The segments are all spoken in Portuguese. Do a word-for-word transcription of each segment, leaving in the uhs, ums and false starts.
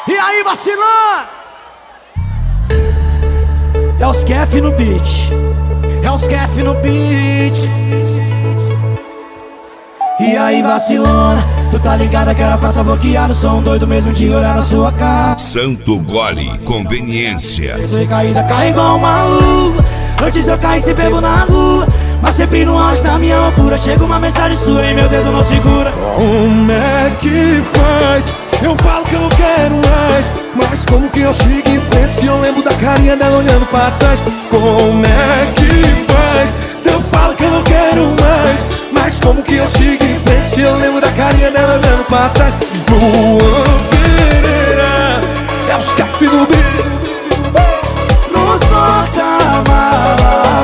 E aí, vacilão? É os Kef no beat. É os Kef no beat. E aí, vacilona, tu tá ligada que era pra tá bloqueado. Sou um doido mesmo de olhar na sua cara. Santo Gole, conveniência. Sua caída cai igual um maluco. Antes eu caí se bebo na rua, mas sempre no auge da minha loucura. Chega uma mensagem sua e meu dedo não segura. Como é que faz? Se eu falo que eu não quero mais, mas como que eu sigo em frente se eu lembro da carinha dela olhando pra trás? Como é que faz? Se eu falo que eu não quero mais, mas como que eu sigo em frente se eu lembro da carinha dela olhando pra trás? Luan Pereira, é os Kef no beat. Nos porta-malas.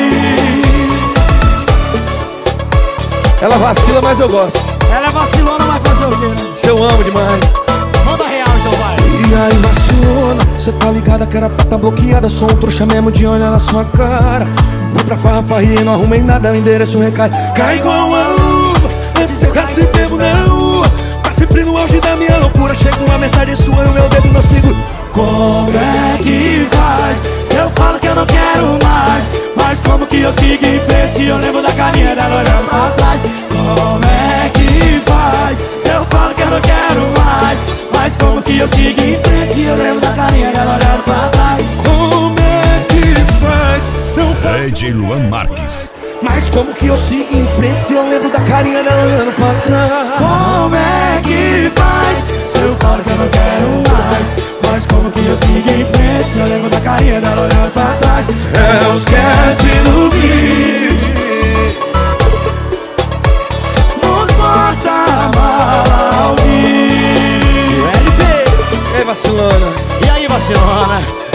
Ela vacila, mas eu gosto. Ela é vacilona, vai fazer o quê, né? Se eu amo demais. Manda real então, vai. E aí, vacilona, cê tá ligada que era pra tá bloqueada. Sou um trouxa mesmo de olhar na sua cara. Fui pra farra, farria, não arrumei nada, o endereço recai. Cai igual uma luva, antes eu quase bebo na rua. Tá sempre no auge da minha loucura. Chega uma mensagem sua e o meu dedo não segura. Como é que faz? Se eu falo que eu não quero mais, mas como que eu sigo em frente se eu lembro da carinha dela olhando pra trás? Como é que faz? Se eu falo que eu não quero mais, mas como que eu sigo em frente se eu lembro da carinha dela olhando pra trás? Como é que faz? Se eu falo D J Luan Marques. mas como que eu sigo em frente se eu lembro da carinha dela olhando pra trás? Como é que faz? Se eu falo que eu não quero mais, mas como que eu sigo em frente se eu lembro da carinha dela olhando pra trás? É os Kef no beat. Nos porta-malas. L P. Ei, vacilona. E aí, vacilona?